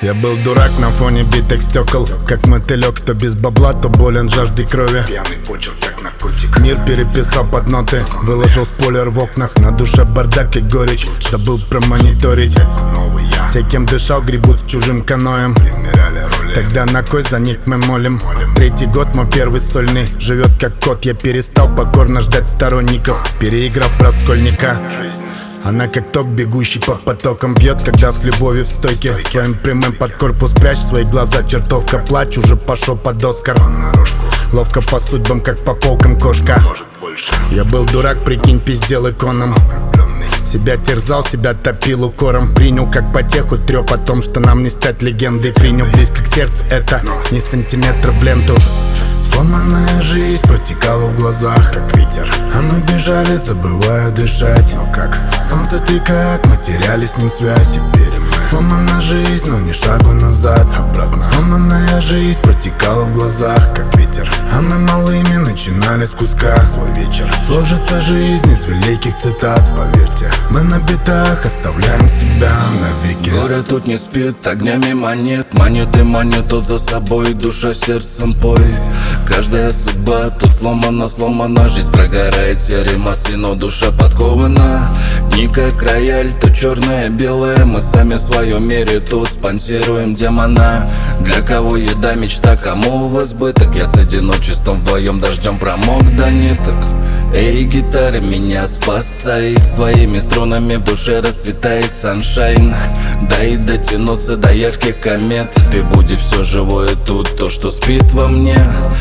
Я был дурак на фоне битых стекол, как мотылек, то без бабла, то болен жаждой крови. Пьяный почерк, как наркотик. Мир переписал под ноты, выложил спойлер в окнах. На душе бардак и горечь, забыл промониторить. Новый я. Те, кем дышал, гребут чужим каноем. Примеряли роли. Тогда на кой за них мы молим? Третий год мой первый сольный, живет как кот. Я перестал покорно ждать сторонников, переиграв раскольника. Жизнь. Она как ток, бегущий по потокам, бьет, когда с любовью в стойке. Своим прямым под корпус прячь свои глаза, чертовка. Плачь, уже пошел под Оскар. Наружку. Ловко по судьбам, как по полкам кошка. Может больше. Я был дурак, прикинь, пиздел иконом. Влюбленный. Себя терзал, себя топил укором. Принял как потеху трёп о том, что нам не стать легендой. Принял близко к сердцу это, не сантиметр в ленту. Сломанная жизнь протекала в глазах, как ветер. А мы бежали, забывая дышать. Но как солнце, ты как, мы теряли с ним связь. Теперь мы сломана жизнь, но ни шагу назад. Обратно сломанная жизнь протекала в глазах, как ветер. А мы малыми начинали с куска свой вечер. Сложится жизнь из великих цитат, поверьте. Мы на битах оставляем себя навеки. Город тут не спит, огнями монет. Монеты манят тут за собой, душа сердцем пой. Каждая судьба тут сломана. Жизнь прогорает серой массой, но душа подкована. Дни как рояль, то черное, белое. Мы сами в своем мире тут спонсируем демона. Для кого еда, мечта, кому в избыток. Я с одиночеством вдвоем дождем промок до ниток. Эй, гитара, меня спасай. С твоими струнами в душе расцветает саншайн. Дай дотянуться до ярких комет. Ты будешь все живое тут, то, что спит во мне.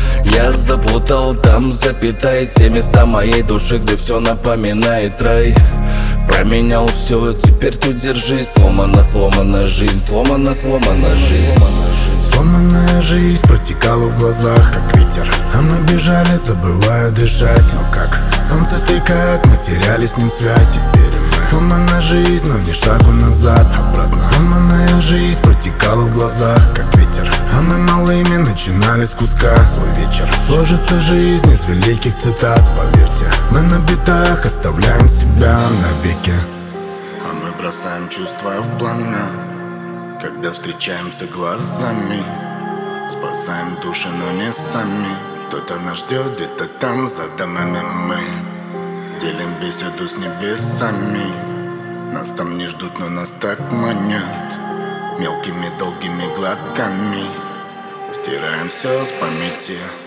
Я заплутал там, запятай те места моей души, где все напоминает рай. Променял все, теперь тут держись. Сломана жизнь, сломана жизнь. Сломанная жизнь протекала в глазах, как ветер. А мы бежали, забывая дышать. Но как солнце, ты как, мы теряли с ним связь. Теперь мы сломана жизнь, но ни шагу назад. Обратно сломанная жизнь протекала в глазах, как ветер. А мы малыми начинали с куска свой вечер. Сложится жизнь из великих цитат, поверьте. Мы на битах оставляем себя навеки. А мы бросаем чувства в пламя, когда встречаемся глазами. Спасаем души, но не сами. Кто-то нас ждет где-то там за домами. Мы делим беседу с небесами. Нас там не ждут, но нас так манят. Мелкими долгими глотками стираем все с памяти.